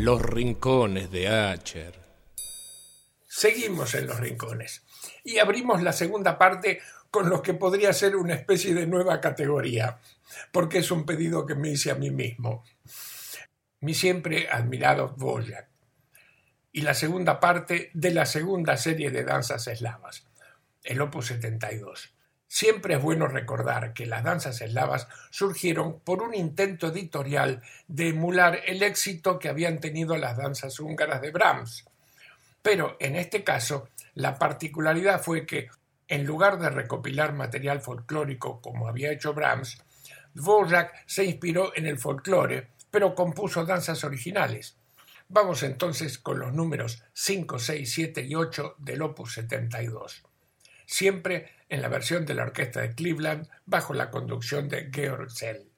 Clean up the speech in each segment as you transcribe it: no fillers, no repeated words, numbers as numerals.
Los rincones de Acher. Seguimos en los rincones y abrimos la segunda parte con lo que podría ser una especie de nueva categoría, porque es un pedido que me hice a mí mismo. Mi siempre admirado Dvořák y la segunda parte de la segunda serie de danzas eslavas, el Opus 72. Siempre es bueno recordar que las danzas eslavas surgieron por un intento editorial de emular el éxito que habían tenido las danzas húngaras de Brahms. Pero en este caso, la particularidad fue que, en lugar de recopilar material folclórico como había hecho Brahms, Dvořák se inspiró en el folclore, pero compuso danzas originales. Vamos entonces con los números 5, 6, 7 y 8 del Opus 72. Siempre en la versión de la orquesta de Cleveland bajo la conducción de Georg Szell.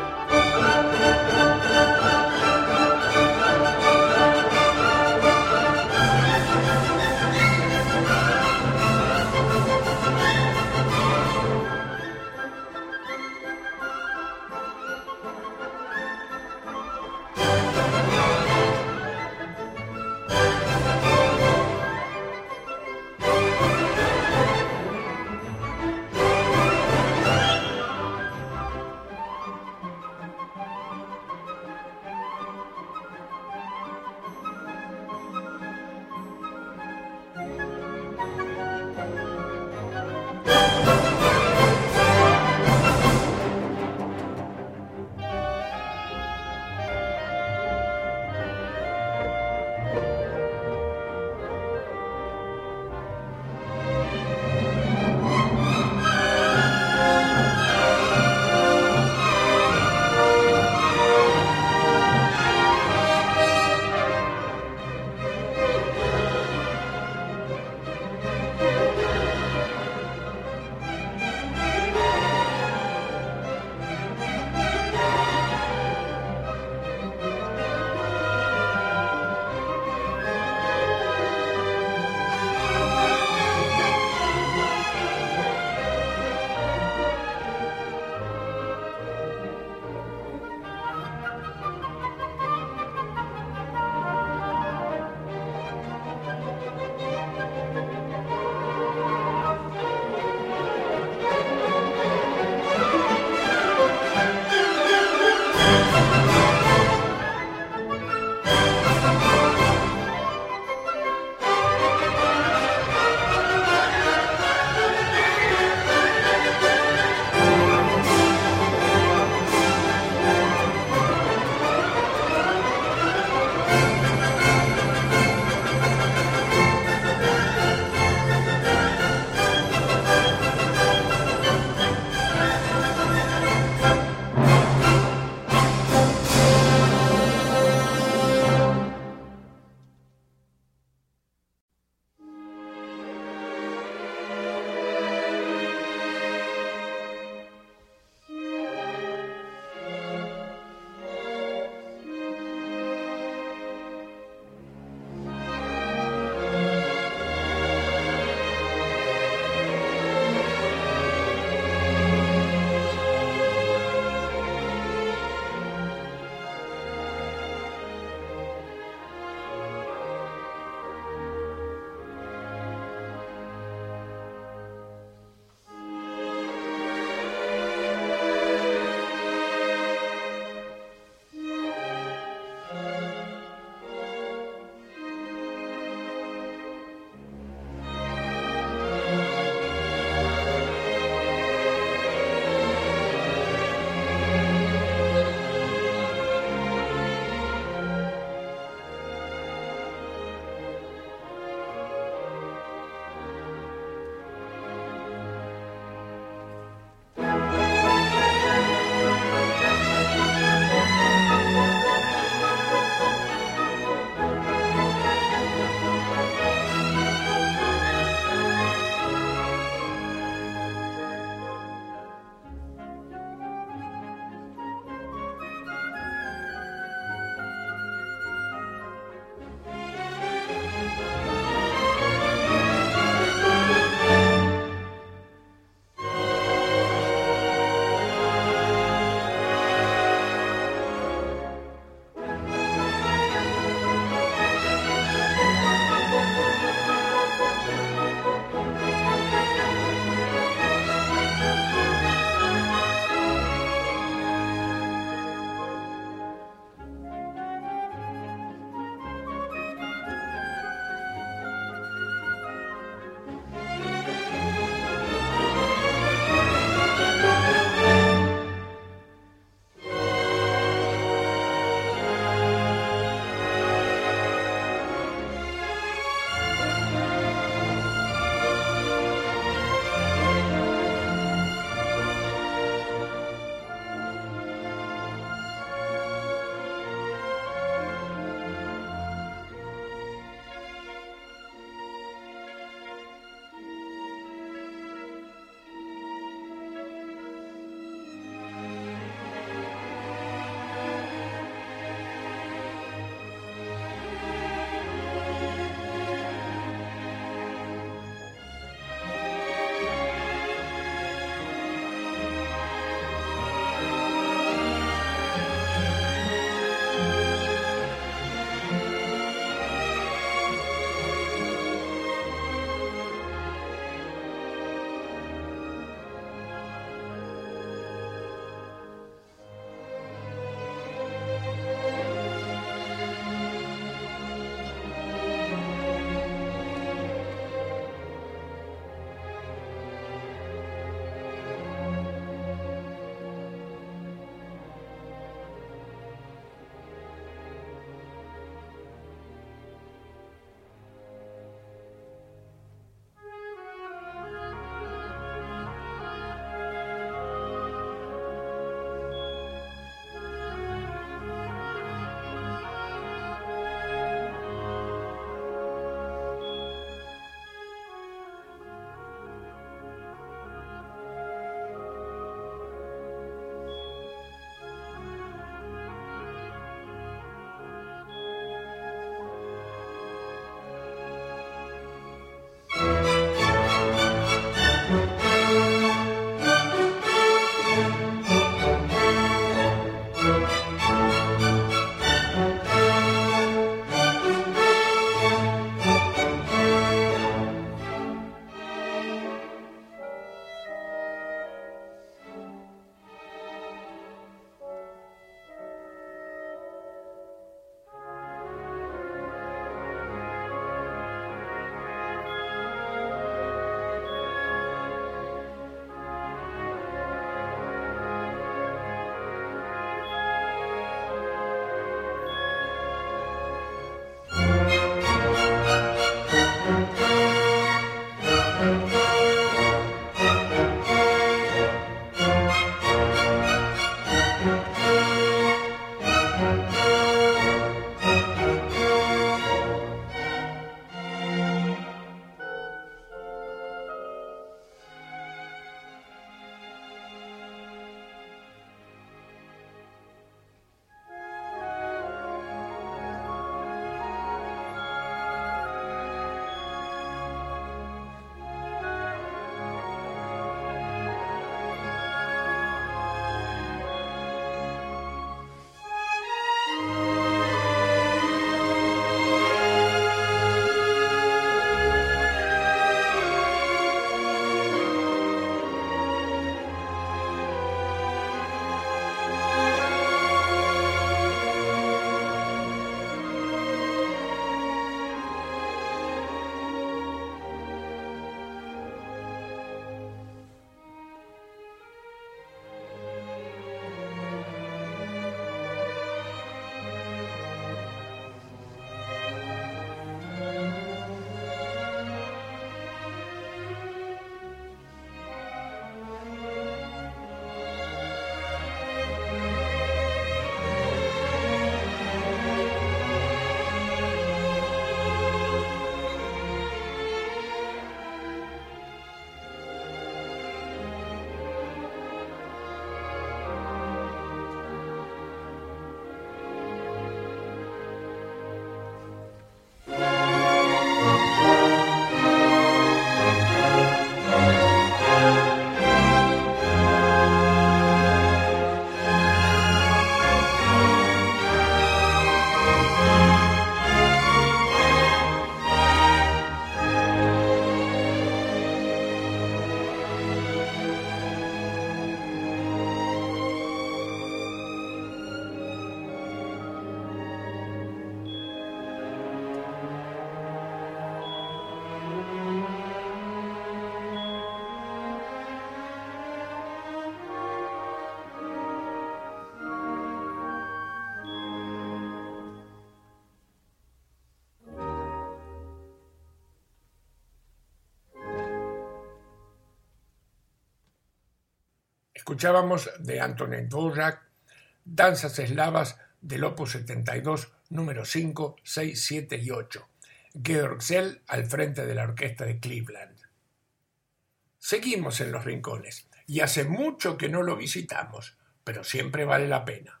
Escuchábamos de Antonín Dvořák Danzas eslavas del Opus 72, número 5, 6, 7 y 8. Georg Szell al frente de la orquesta de Cleveland. Seguimos en Los Rincones y hace mucho que no lo visitamos, pero siempre vale la pena.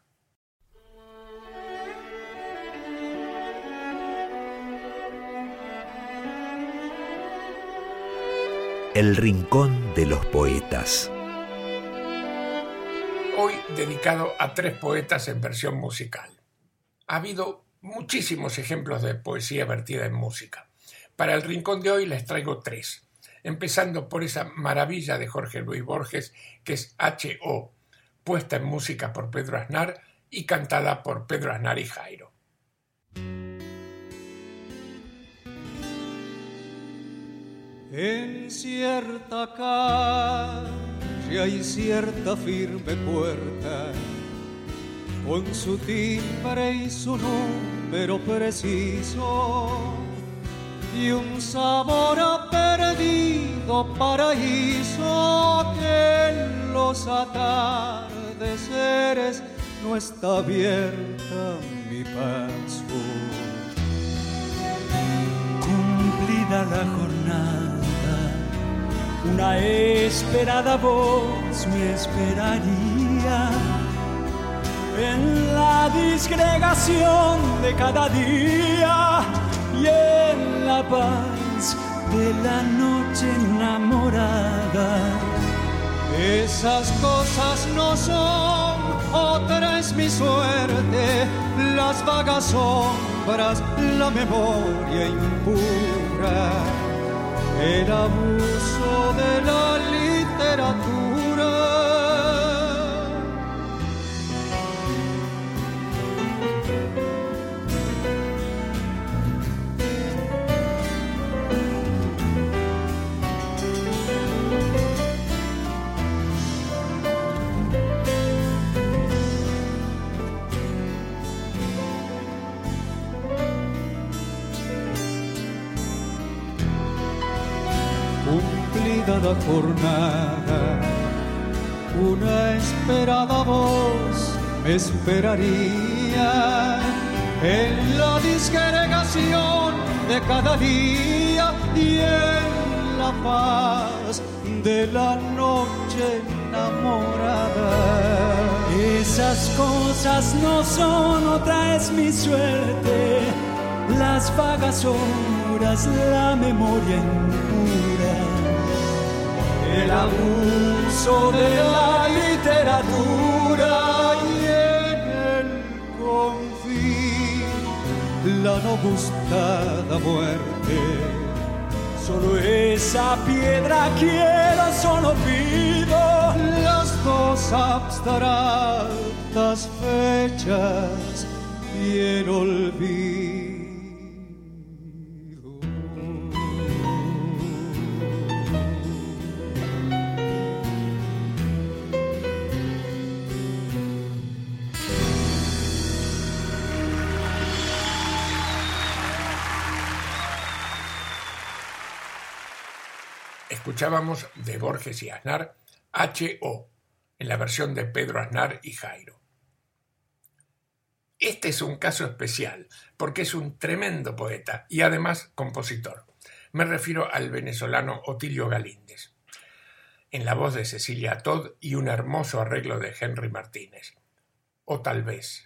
El Rincón de los Poetas. Hoy dedicado a 3 poetas en versión musical. Ha habido muchísimos ejemplos de poesía vertida en música. Para el Rincón de hoy les traigo 3, empezando por esa maravilla de Jorge Luis Borges que es H.O., puesta en música por Pedro Aznar y cantada por Pedro Aznar y Jairo. En cierta calle hay cierta firme puerta, con su timbre y su número preciso, y un sabor a perdido paraíso que en los atardeceres no está abierta mi paso. Cumplida la jornada, una esperada voz me esperaría en la disgregación de cada día y en la paz de la noche enamorada. Esas cosas no son, otra es mi suerte, las vagas sombras, la memoria impura, el abuso de la literatura. Cumplida la jornada, una esperada voz me esperaría en la disgregación de cada día y en la paz de la noche enamorada. Esas cosas no son, otra es mi suerte, las vagas horas, la memoria impura, el abuso de la literatura y en el confín la no gustada muerte. Solo esa piedra quiero, solo pido las dos abstractas fechas y el olvido. Escuchábamos de Borges y Aznar H.O. en la versión de Pedro Aznar y Jairo. Este es un caso especial porque es un tremendo poeta y además compositor. Me refiero al venezolano Otilio Galíndez, en la voz de Cecilia Todd y un hermoso arreglo de Henry Martínez. O tal vez.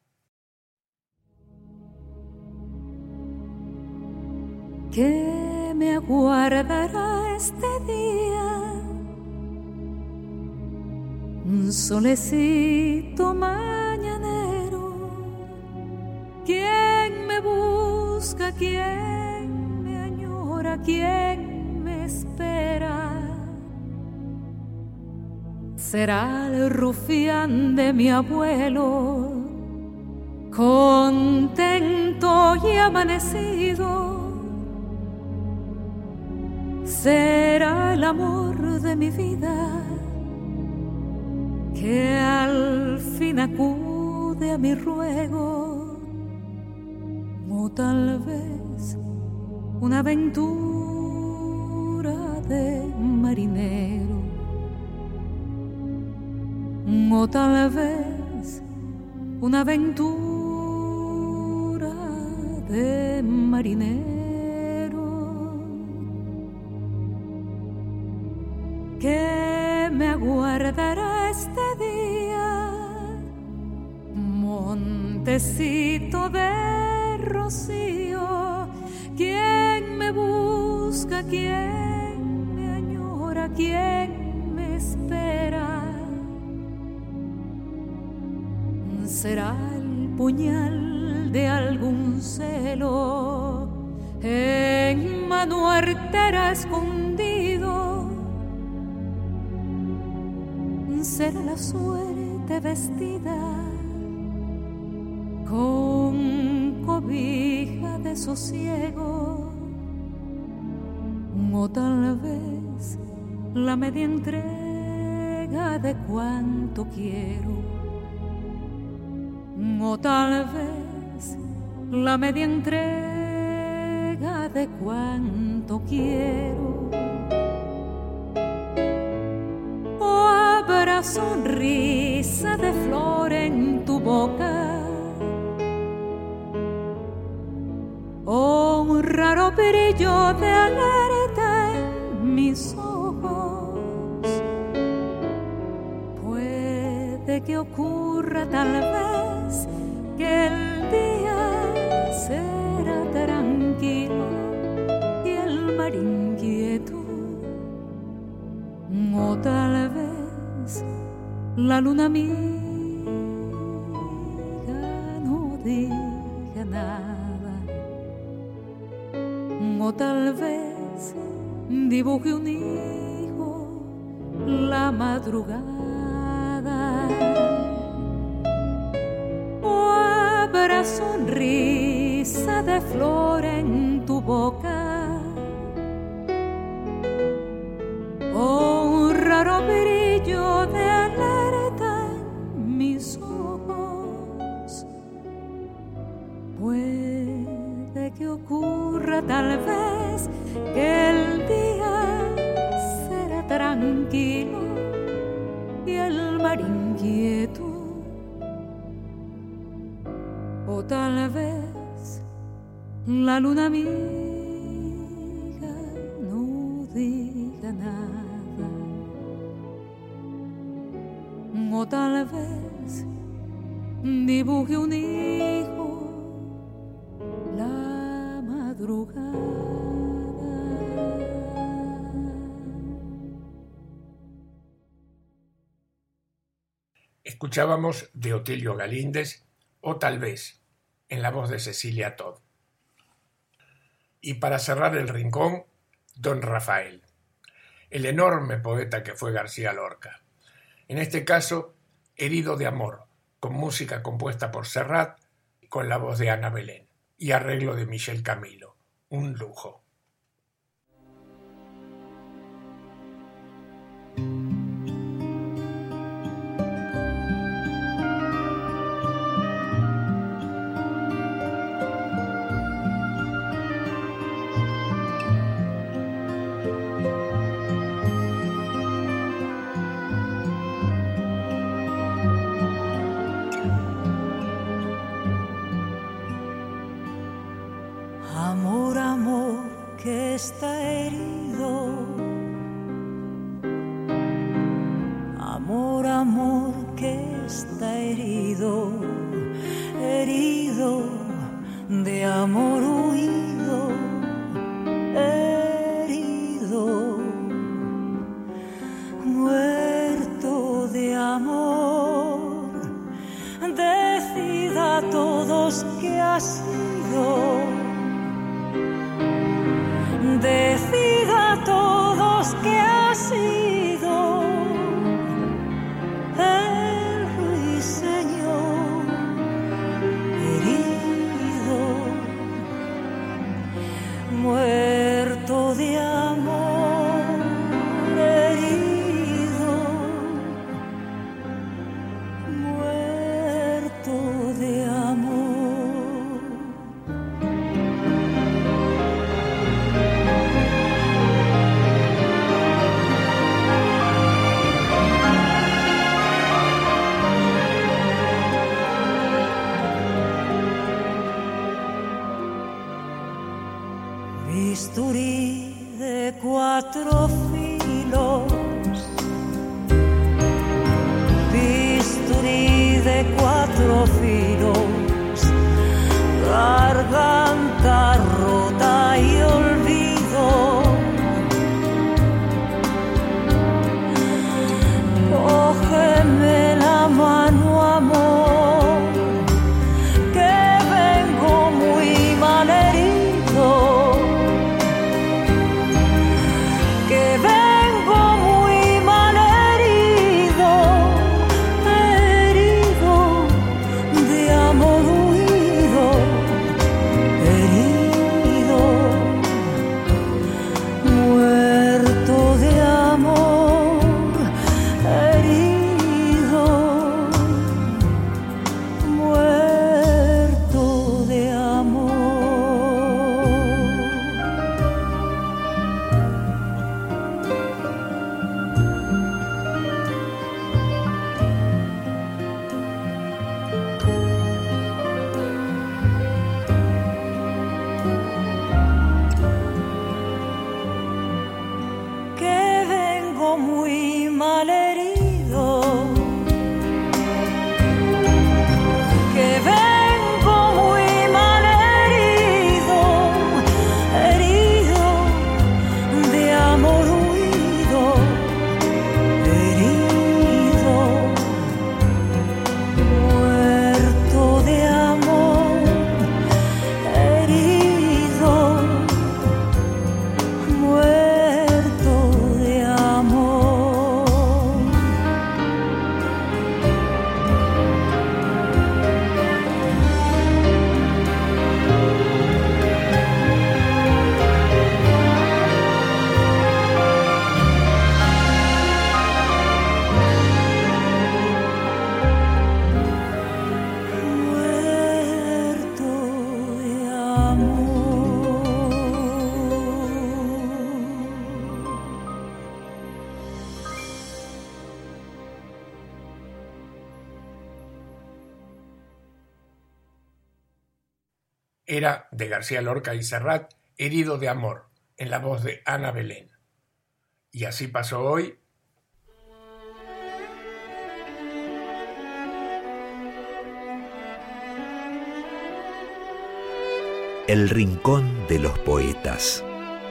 ¿Qué me aguardará este día? Un solecito mañanero. ¿Quién me busca? ¿Quién me añora? ¿Quién me espera? Será el rufián de mi abuelo, contento y amanecido. Será el amor de mi vida que al fin acude a mi ruego, o tal vez una aventura de marinero. o tal vez una aventura de marinero que me aguardará este día, montecito de rocío. ¿Quién me busca? ¿Quién me añora? ¿Quién me espera? ¿Será el puñal de algún celo en mano artera escondido? ¿Será la suerte vestida con cobija de sosiego? O tal vez la media entrega de cuanto quiero. O tal vez la media entrega de cuanto quiero. O habrá sonrisa de flor en tu boca, o un raro brillo de alerta en mis ojos. Puede que ocurra tal vez que el día será tranquilo y el mar inquieto, o tal vez la luna amiga no diga nada, o tal vez dibuje un hijo la madrugada. Habrá sonrisa de flor en tu boca, o un raro brillo de alerta en mis ojos. Puede que ocurra tal vez que el día será tranquilo y el mar inquieto, o tal vez la luna amiga no diga nada, o tal vez dibuje un hijo la madrugada. Escuchábamos de Otilio Galíndez, o tal vez, en la voz de Cecilia Todd. Y para cerrar el rincón, Don Rafael, el enorme poeta que fue García Lorca. En este caso, Herido de amor, con música compuesta por Serrat, con la voz de Ana Belén y arreglo de Michel Camilo. Un lujo. Está herido, amor, amor que está herido, herido de amor huido, herido, muerto de amor. Decid a todos que ha sido. Decid a todos que ha sido el ruiseñor herido, muerto de amor, herido, muerto de amor. bisturí de 4 filos, bisturí de 4 filos, garganta rota y olvido. Cógeme la mano, amor, que vengo muy mal herido, que vengo muy mal herido, herido de amor huido, herido, muerto de amor, herido, muerto de amor. Que vengo muy mal herido, que vengo muy mal herido, herido de amor huido, herido, muerto de amor, herido, muerto de amor. Muerto de amor. Era de García Lorca y Serrat, Herido de amor, en la voz de Ana Belén. Y así pasó hoy. El Rincón de los Poetas.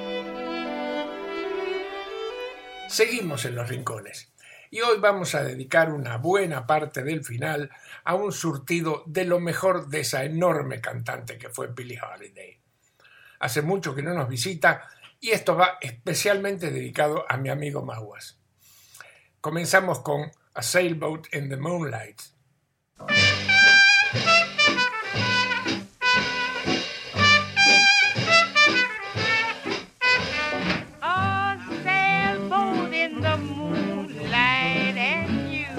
Seguimos en los rincones. Y hoy vamos a dedicar una buena parte del final a un surtido de lo mejor de esa enorme cantante que fue Billie Holiday. Hace mucho que no nos visita y esto va especialmente dedicado a mi amigo Maguas. Comenzamos con A Sailboat in the Moonlight. A sailboat in the moonlight and you.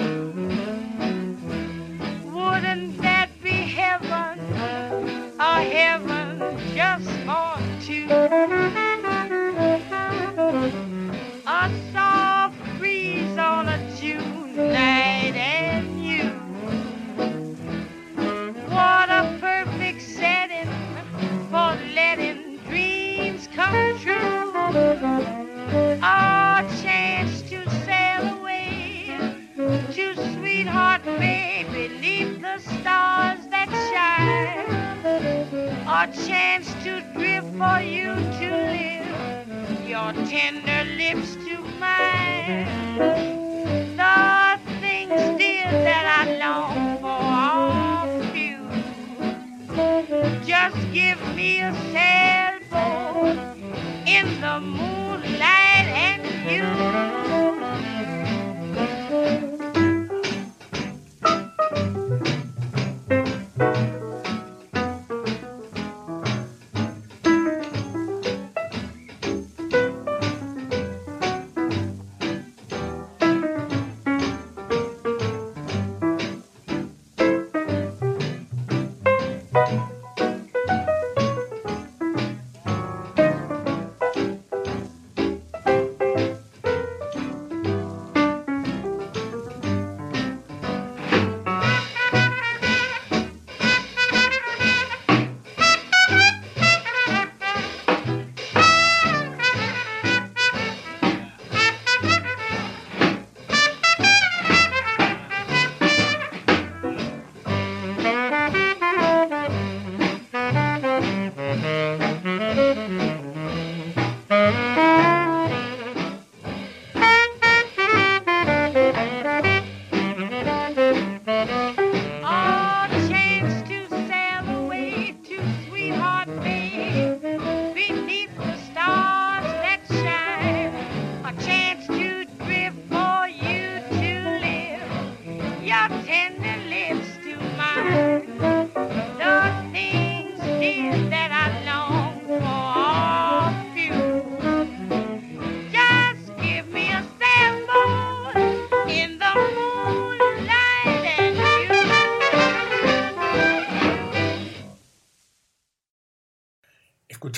Wouldn't that be heaven? A heaven just for two. A soft breeze on a June night and you. What a perfect setting for letting dreams come true. A chance to sail away to Sweetheart Bay beneath the stars that shine. A chance to drift for you to live, your tender lips to mine. The things, dear, that I long for are few. Just give me a sailboat in the moonlight and you.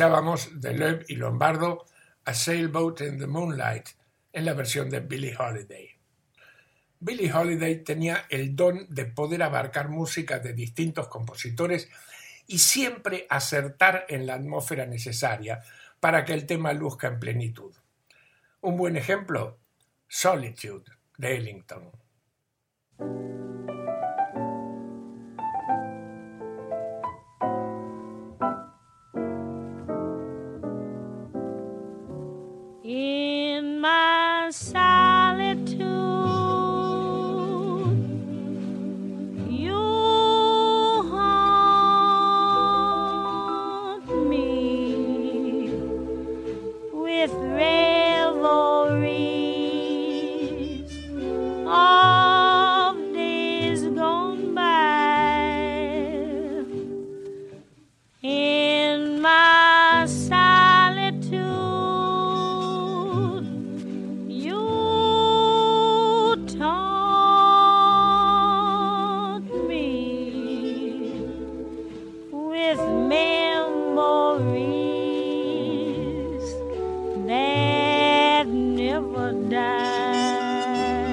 Escuchábamos de Loeb y Lombardo A Sailboat in the Moonlight en la versión de Billie Holiday. Billie Holiday tenía el don de poder abarcar música de distintos compositores y siempre acertar en la atmósfera necesaria para que el tema luzca en plenitud. Un buen ejemplo, Solitude, de Ellington. In my solitude, you haunt me with revelries of days gone by. In my solitude, you taunt me with memories that never die.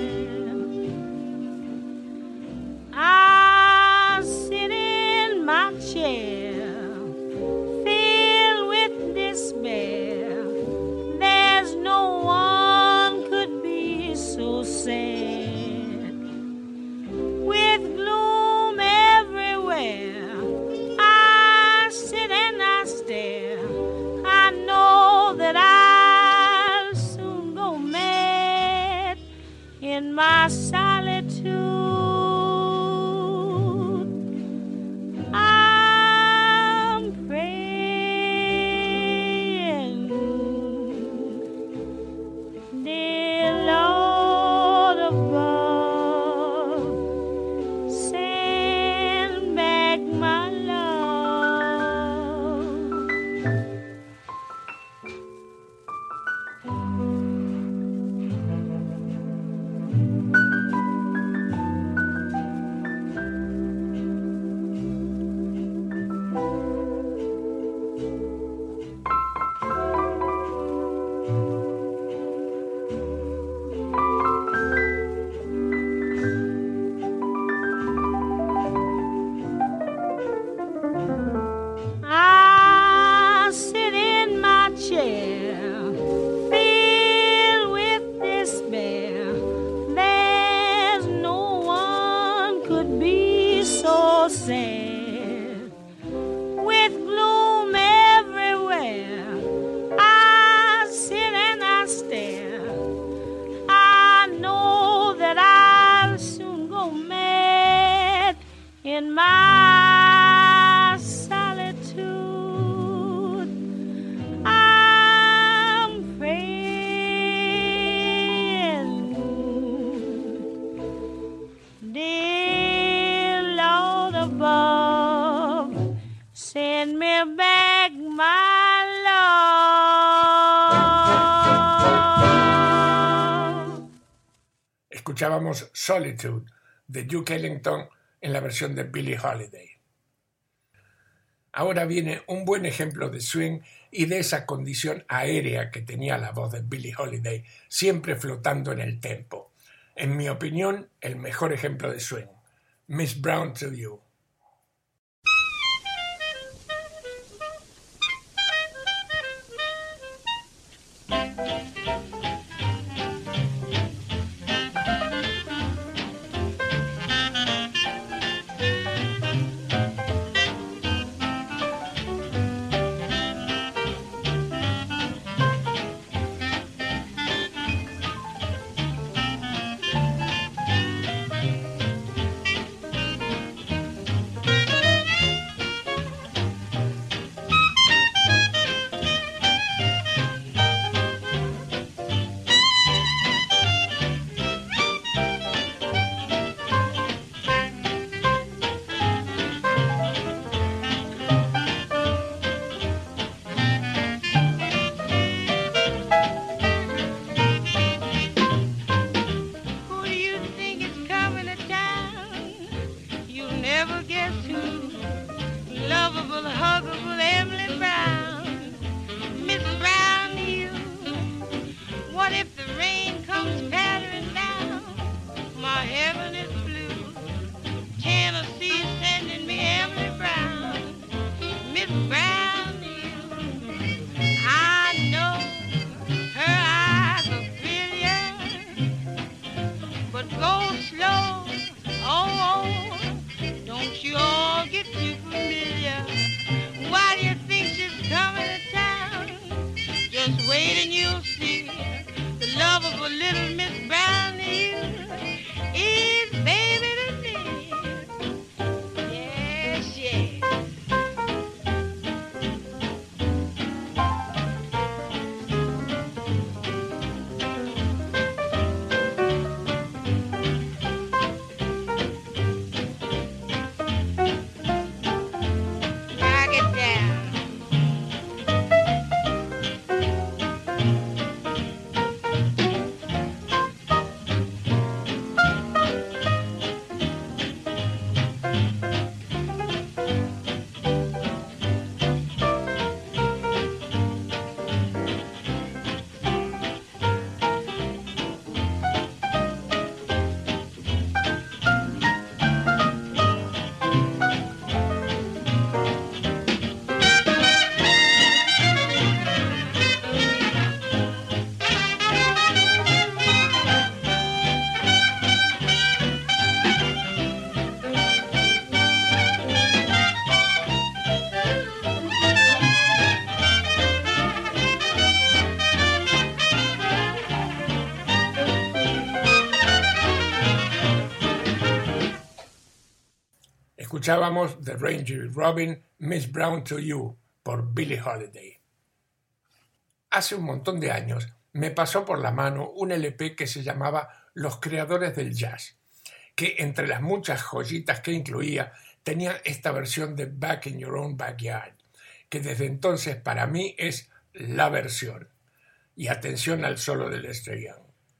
I sit in my chair, filled with despair. There's no one could be so sad. With gloom everywhere, I sit and I stare. I know that I'll soon go mad in my solitude. I'm praying, dear Lord above, send back my love. I sit in my chair, filled with despair. There's no one could be so sad. With gloom everywhere, I sit and I stare. I know that I'll soon go mad in my solitude. I'm praying, dear Lord above, send me back my love. Escuchábamos Solitude, de Duke Ellington, en la versión de Billie Holiday. Ahora viene un buen ejemplo de swing y de esa condición aérea que tenía la voz de Billie Holiday, siempre flotando en el tempo. En mi opinión, el mejor ejemplo de swing. Miss Brown to You. Just wait and you'll see. The love of a little Miss Brown is baby to me. Yes, yes. Knock it down. Escuchábamos The Ranger Robin, Miss Brown to You, por Billie Holiday. Hace un montón de años me pasó por la mano un LP que se llamaba Los Creadores del Jazz, que entre las muchas joyitas que incluía tenía esta versión de Back in Your Own Backyard, que desde entonces para mí es la versión. Y atención al solo de Lester Young.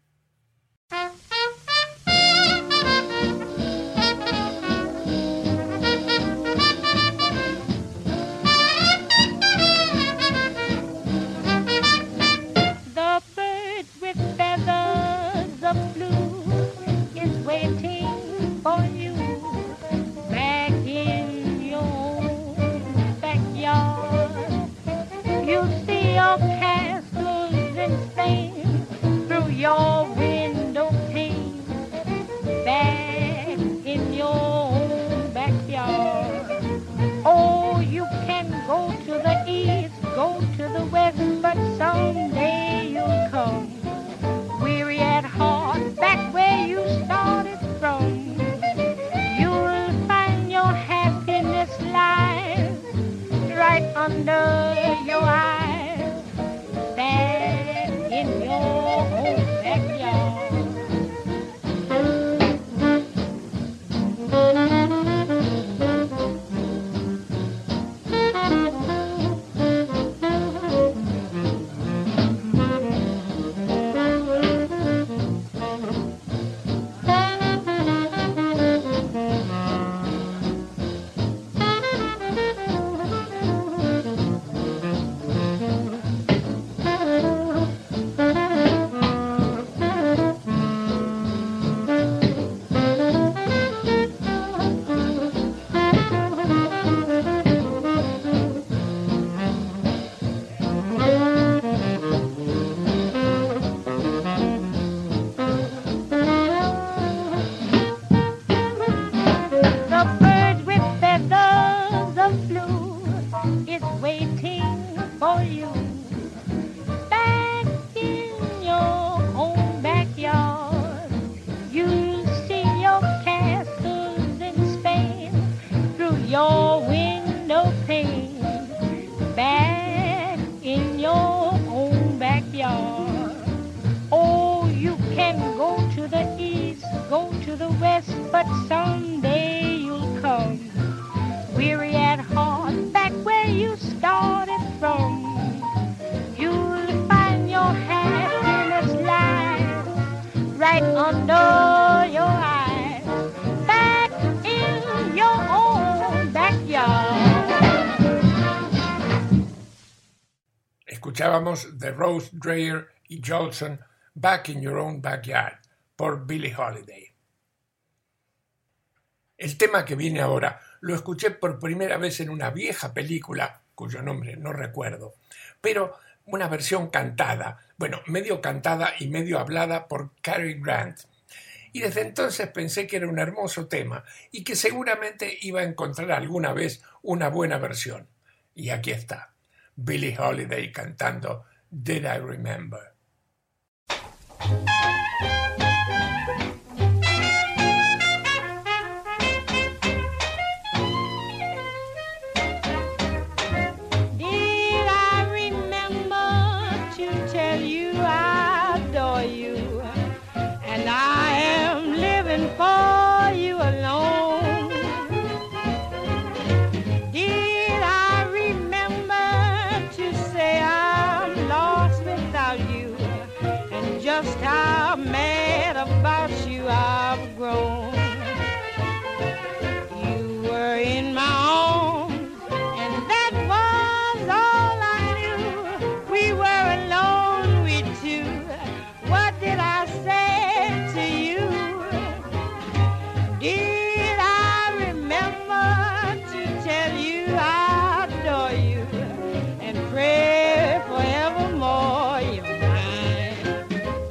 Your window pane, back in your own backyard. Oh, you can go to the east, go to the west, but someday you'll come weary at heart, back where you started from. You'll find your happiness lies right under your eyes, back in your own backyard. Escuchábamos de Rose Dreher y Jolson, Back in Your Own Backyard, por Billie Holiday. El tema que viene ahora lo escuché por primera vez en una vieja película, cuyo nombre no recuerdo, pero una versión cantada, bueno, medio cantada y medio hablada por Cary Grant. Y desde entonces pensé que era un hermoso tema y que seguramente iba a encontrar alguna vez una buena versión. Y aquí está, Billie Holiday cantando Did I Remember? Did I remember to tell you I adore you, and I am living for you alone? Did I remember to say I'm lost without you, and just how mad about you I've grown? You were in my arms, and that was all I knew. We were alone, we two. What did I say to you? Did I remember to tell you I adore you and pray forevermore you're mine?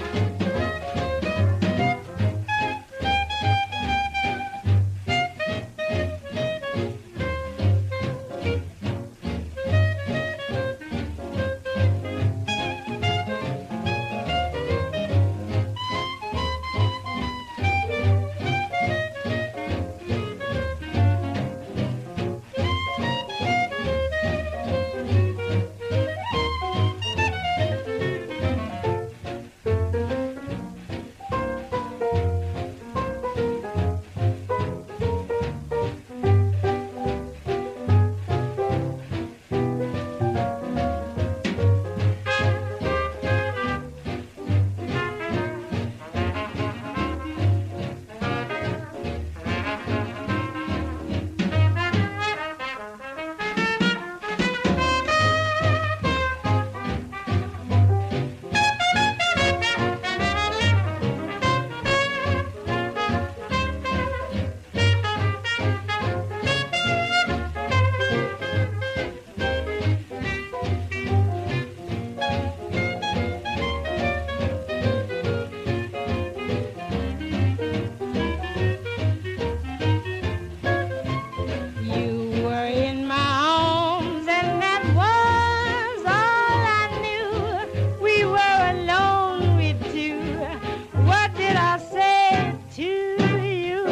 You were in my arms, and that was all I knew. We were alone, we two. What did I say to you?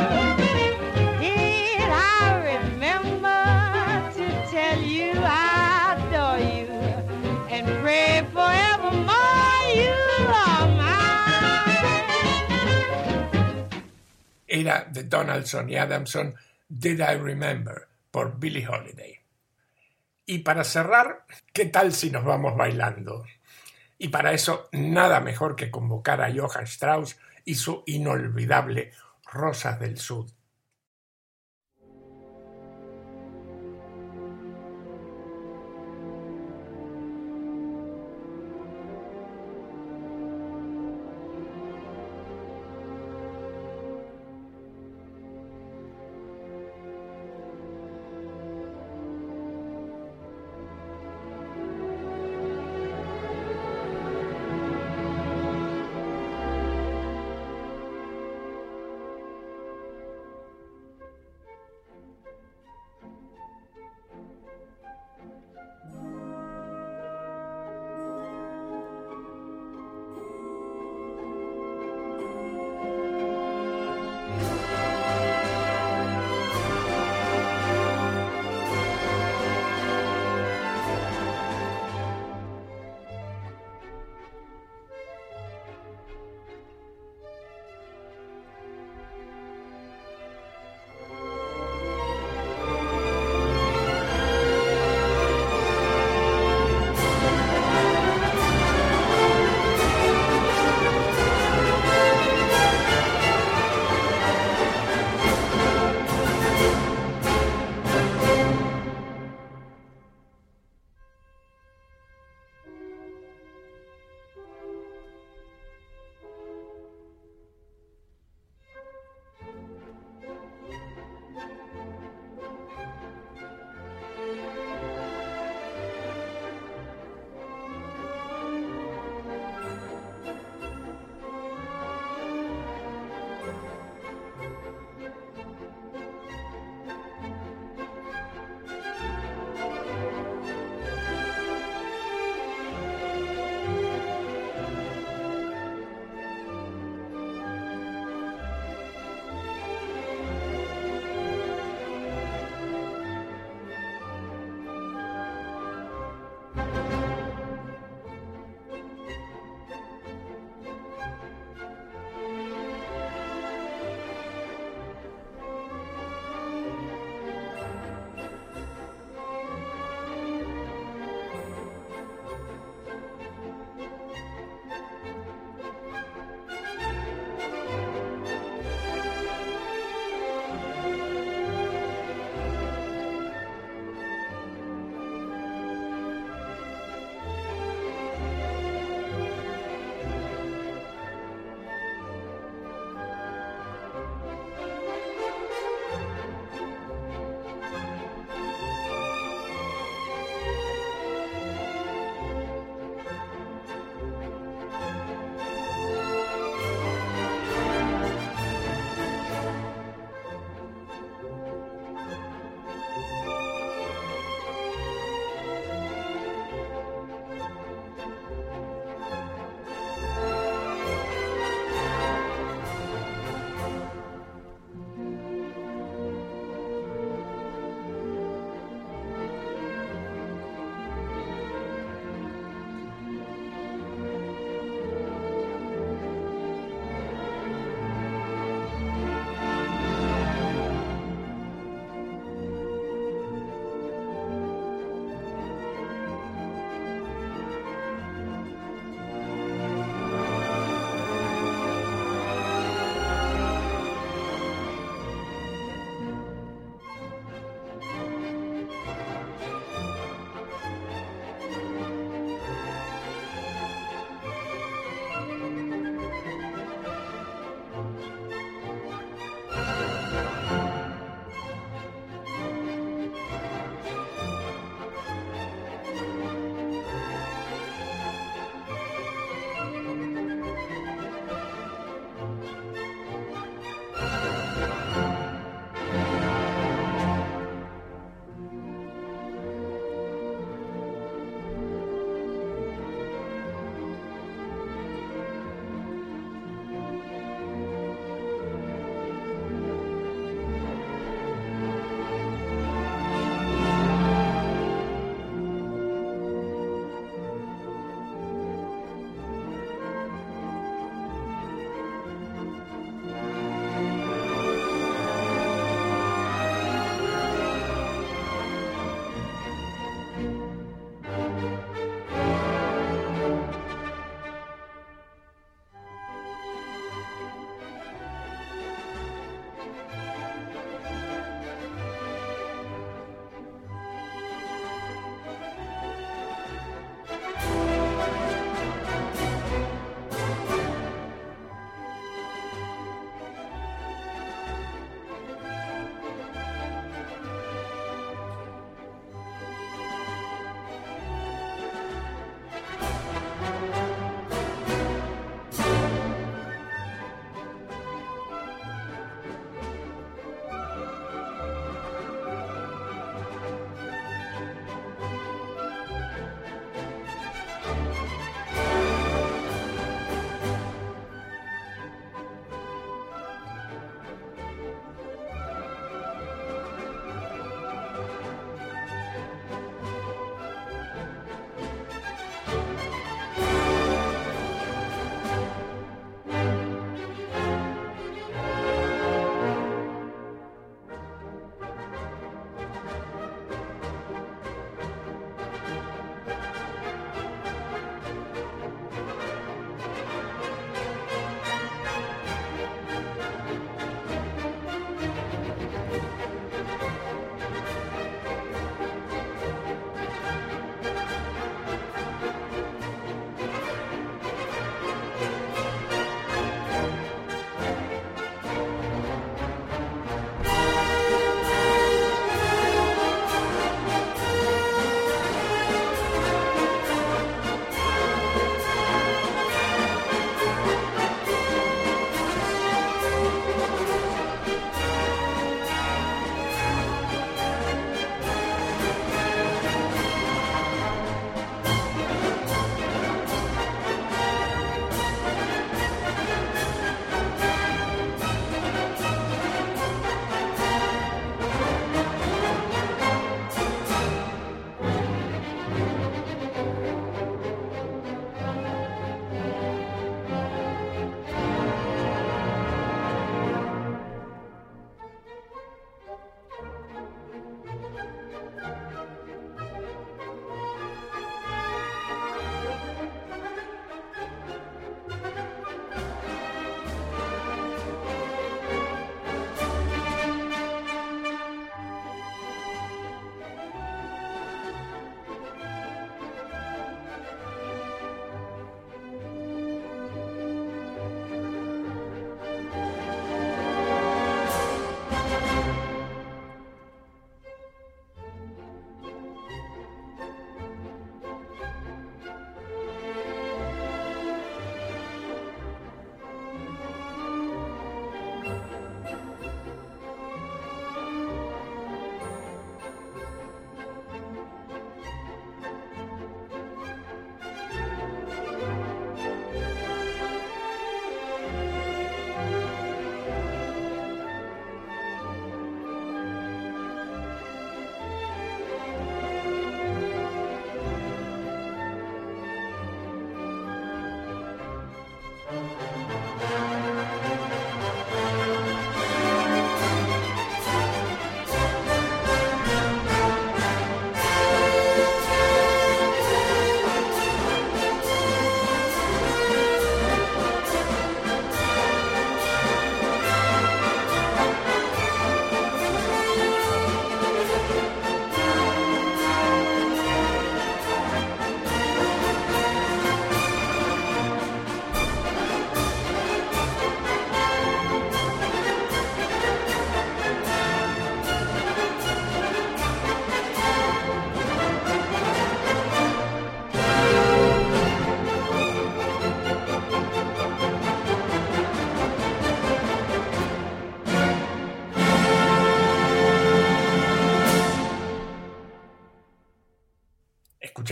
Did I remember to tell you I adore you and pray forevermore you are mine? Era de Donaldson y Adamson, Did I Remember, por Billie Holiday. Y para cerrar, ¿qué tal si nos vamos bailando? Y para eso, nada mejor que convocar a Johann Strauss y su inolvidable Rosas del Sud.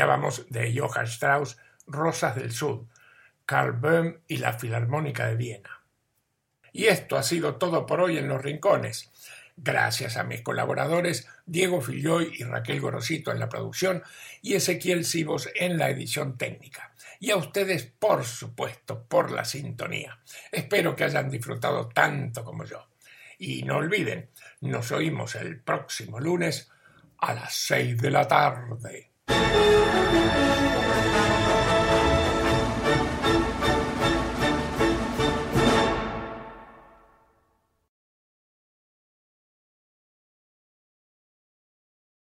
Escuchábamos de Johann Strauss Rosas del Sur, Karl Böhm y la Filarmónica de Viena. Y esto ha sido todo por hoy en Los Rincones. Gracias a mis colaboradores Diego Filloy y Raquel Gorosito en la producción y Ezequiel Sivos en la edición técnica. Y a ustedes, por supuesto, por la sintonía. Espero que hayan disfrutado tanto como yo. Y no olviden, nos oímos el próximo lunes a las 6 de la tarde.